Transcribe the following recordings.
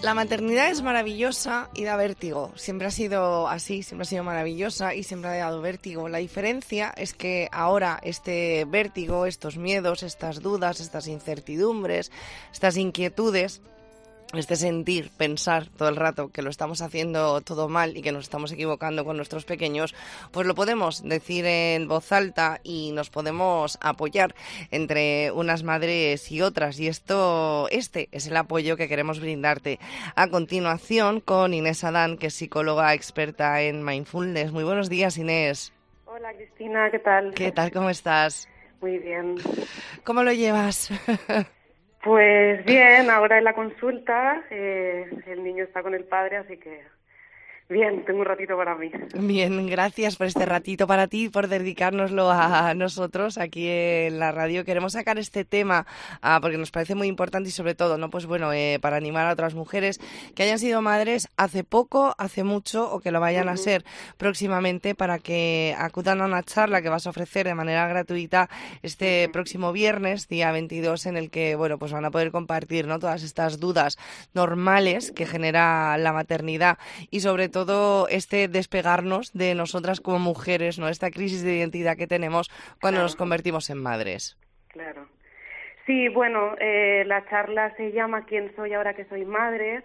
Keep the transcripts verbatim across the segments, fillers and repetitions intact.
La maternidad es maravillosa y da vértigo. Siempre ha sido así, siempre ha sido maravillosa y siempre ha dado vértigo. La diferencia es que ahora este vértigo, estos miedos, estas dudas, estas incertidumbres, estas inquietudes, este sentir, pensar todo el rato que lo estamos haciendo todo mal y que nos estamos equivocando con nuestros pequeños, pues lo podemos decir en voz alta y nos podemos apoyar entre unas madres y otras. Y esto, este es el apoyo que queremos brindarte a continuación con Inés Adán, que es psicóloga experta en mindfulness. Muy buenos días, Inés. Hola, Cristina, ¿qué tal? ¿Qué tal? ¿Cómo estás? Muy bien. ¿Cómo lo llevas? Pues bien, ahora en la consulta, eh, el niño está con el padre, así que bien, tengo un ratito para mí. Bien, gracias por este ratito para ti, por dedicárnoslo a nosotros aquí en la radio. Queremos sacar este tema ah, porque nos parece muy importante y sobre todo, no, pues bueno, eh, para animar a otras mujeres que hayan sido madres hace poco, hace mucho o que lo vayan uh-huh. a ser próximamente, para que acudan a una charla que vas a ofrecer de manera gratuita este uh-huh. próximo viernes, día veintidós, en el que, bueno, pues van a poder compartir, ¿no?, todas estas dudas normales que genera la maternidad y sobre todo todo este despegarnos de nosotras como mujeres, ¿no?, esta crisis de identidad que tenemos cuando claro. nos convertimos en madres. Claro. Sí, bueno, eh, la charla se llama ¿Quién soy ahora que soy madre?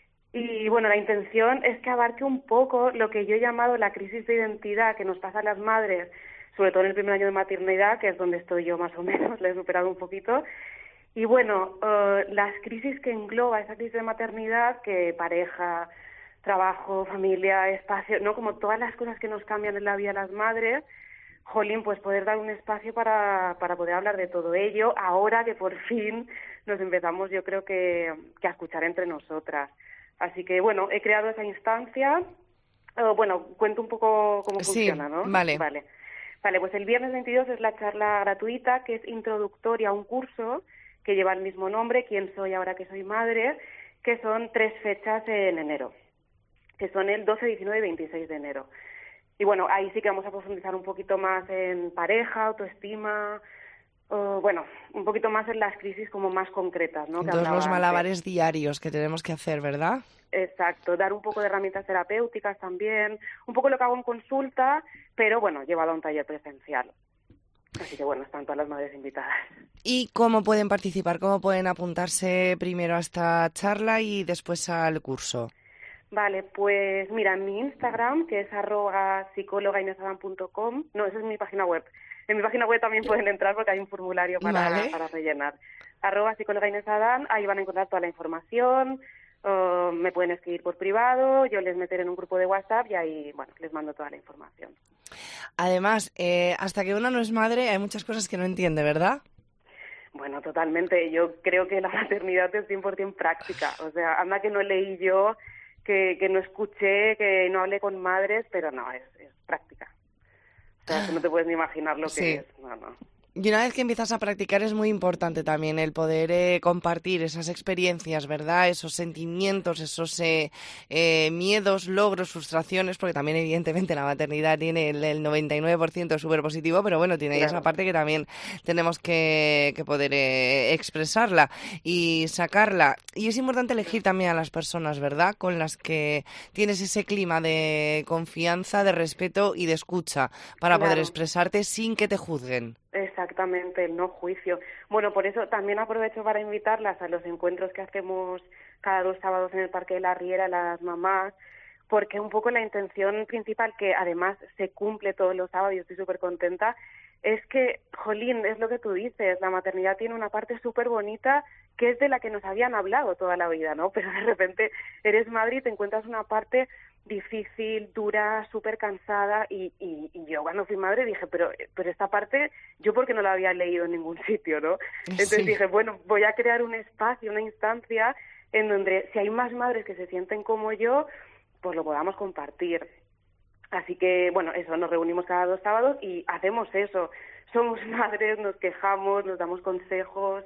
Y bueno, la intención es que abarque un poco lo que yo he llamado la crisis de identidad que nos pasa a las madres, sobre todo en el primer año de maternidad, que es donde estoy yo más o menos, la he superado un poquito. Y bueno, uh, las crisis que engloba esa crisis de maternidad, que pareja, trabajo, familia, espacio, ¿no? Como todas las cosas que nos cambian en la vida a las madres, jolín, pues poder dar un espacio para, para poder hablar de todo ello, ahora que por fin nos empezamos, yo creo que, que a escuchar entre nosotras. Así que, bueno, he creado esa instancia. Uh, bueno, cuento un poco cómo sí, funciona, ¿no? Vale. Vale. Vale, pues el viernes veintidós es la charla gratuita, que es introductoria a un curso que lleva el mismo nombre, ¿Quién soy ahora que soy madre?, que son tres fechas en enero, que son el doce, diecinueve y veintiséis de enero. Y bueno, ahí sí que vamos a profundizar un poquito más en pareja, autoestima, uh, bueno, un poquito más en las crisis como más concretas, ¿no? Que todos los malabares antes. diarios que tenemos que hacer, ¿verdad? Exacto, dar un poco de herramientas terapéuticas también, un poco lo que hago en consulta, pero bueno, llevado a un taller presencial. Así que bueno, están todas las madres invitadas. ¿Y cómo pueden participar? ¿Cómo pueden apuntarse primero a esta charla y después al curso? Vale, pues mira, en mi Instagram, que es arroba psicóloga inés adán punto com, no, esa es mi página web. En mi página web también pueden entrar porque hay un formulario para, vale. para rellenar. Arroba psicóloga Inés Adán, ahí van a encontrar toda la información, uh, me pueden escribir por privado, yo les meteré en un grupo de WhatsApp y ahí, bueno, les mando toda la información. Además, eh, hasta que uno no es madre hay muchas cosas que no entiende, ¿verdad? Bueno, totalmente. Yo creo que la maternidad es cien por ciento práctica. O sea, anda que no leí yo, que, que no escuché, que no hablé con madres, pero no, es, es práctica. O sea, tú no te puedes ni imaginar lo que sí. es. No, no. Y una vez que empiezas a practicar es muy importante también el poder eh, compartir esas experiencias, ¿verdad? Esos sentimientos, esos eh, eh, miedos, logros, frustraciones, porque también evidentemente la maternidad tiene el, el noventa y nueve por ciento súper positivo, pero bueno, tiene Claro. esa parte que también tenemos que, que poder eh, expresarla y sacarla. Y es importante elegir también a las personas, ¿verdad?, con las que tienes ese clima de confianza, de respeto y de escucha para Claro. poder expresarte sin que te juzguen. Exactamente, el no juicio. Bueno, por eso también aprovecho para invitarlas a los encuentros que hacemos cada dos sábados en el Parque de la Riera, las mamás, porque un poco la intención principal, que además se cumple todos los sábados y estoy súper contenta, es que, jolín, es lo que tú dices, la maternidad tiene una parte súper bonita que es de la que nos habían hablado toda la vida, ¿no? Pero de repente eres madre y te encuentras una parte difícil, dura, súper cansada y, y, y yo cuando fui madre dije, pero pero esta parte yo porque no la había leído en ningún sitio, ¿no? Entonces sí. dije, bueno, voy a crear un espacio, una instancia en donde si hay más madres que se sienten como yo, pues lo podamos compartir. Así que, bueno, eso, nos reunimos cada dos sábados y hacemos eso. Somos madres, nos quejamos, nos damos consejos,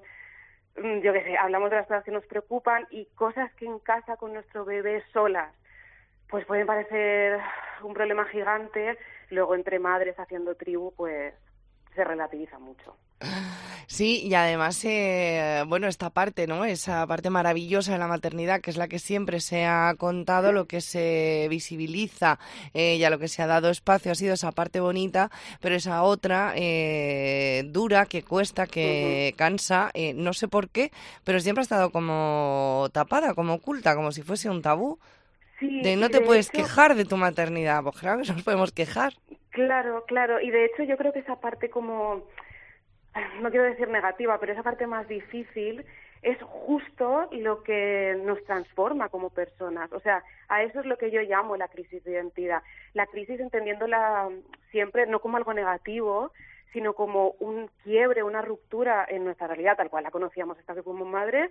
yo qué sé, hablamos de las cosas que nos preocupan y cosas que en casa con nuestro bebé solas pues pueden parecer un problema gigante, luego entre madres haciendo tribu, pues se relativiza mucho. Sí, y además, eh, bueno, esta parte, ¿no? Esa parte maravillosa de la maternidad, que es la que siempre se ha contado, lo que se visibiliza eh, y a lo que se ha dado espacio ha sido esa parte bonita, pero esa otra eh, dura, que cuesta, que uh-huh. cansa, eh, no sé por qué, pero siempre ha estado como tapada, como oculta, como si fuese un tabú. Sí, de no te de puedes hecho... quejar de tu maternidad, pues claro que nos podemos quejar. Claro, claro, y de hecho yo creo que esa parte como... no quiero decir negativa, pero esa parte más difícil es justo lo que nos transforma como personas. O sea, a eso es lo que yo llamo la crisis de identidad. La crisis entendiéndola siempre no como algo negativo, sino como un quiebre, una ruptura en nuestra realidad, tal cual la conocíamos hasta que fuimos madres,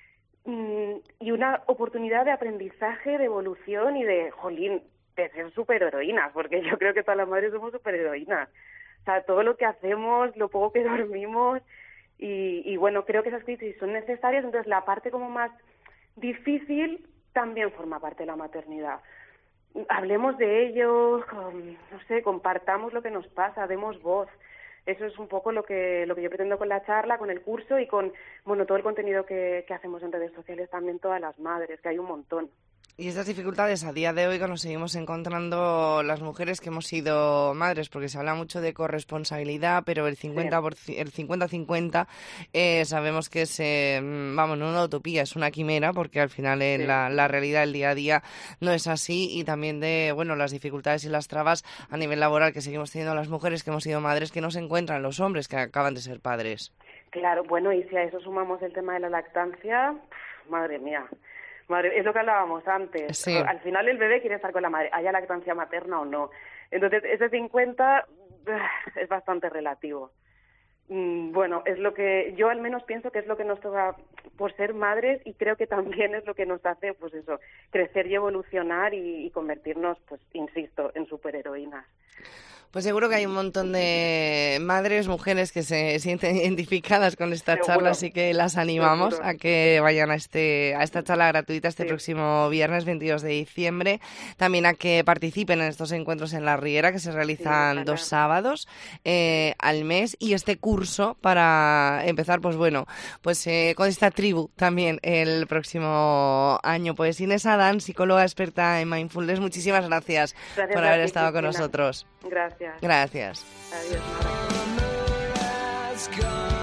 y una oportunidad de aprendizaje, de evolución y de, jolín, de ser superheroínas, porque yo creo que todas las madres somos superheroínas. O sea, todo lo que hacemos, lo poco que dormimos y, y bueno, creo que esas crisis son necesarias, entonces la parte como más difícil también forma parte de la maternidad. Hablemos de ello, con, no sé, compartamos lo que nos pasa, demos voz. Eso es un poco lo que lo que yo pretendo con la charla, con el curso y con bueno todo el contenido que, que hacemos en redes sociales también todas las madres, que hay un montón. Y estas dificultades a día de hoy que nos seguimos encontrando las mujeres que hemos sido madres, porque se habla mucho de corresponsabilidad, pero el cincuenta por ciento, el cincuenta cincuenta eh, sabemos que es, eh, vamos, no una utopía, es una quimera, porque al final en sí. la, la realidad, el día a día no es así, y también de, bueno, las dificultades y las trabas a nivel laboral que seguimos teniendo las mujeres que hemos sido madres que no se encuentran los hombres que acaban de ser padres. Claro, bueno, y si a eso sumamos el tema de la lactancia, madre mía. Madre, es lo que hablábamos antes. Sí. Al final el bebé quiere estar con la madre, haya lactancia materna o no. Entonces ese cincuenta es bastante relativo. Bueno, es lo que yo al menos pienso que es lo que nos toca por ser madres y creo que también es lo que nos hace, pues eso, crecer y evolucionar y, y convertirnos, pues insisto, en superheroínas. Pues seguro que hay un montón de madres, mujeres que se sienten identificadas con esta Seguro. charla, así que las animamos Seguro. a que vayan a este a esta charla gratuita este sí. próximo viernes veintidós de diciembre. También a que participen en estos encuentros en la Riera que se realizan sí, dos sábados eh, al mes y este curso para empezar, pues bueno, pues eh, con esta tribu también el próximo año. Pues Inés Adán, psicóloga experta en mindfulness, muchísimas gracias, gracias por haber ti, estado Cristina. con nosotros. Gracias. Gracias. Adiós.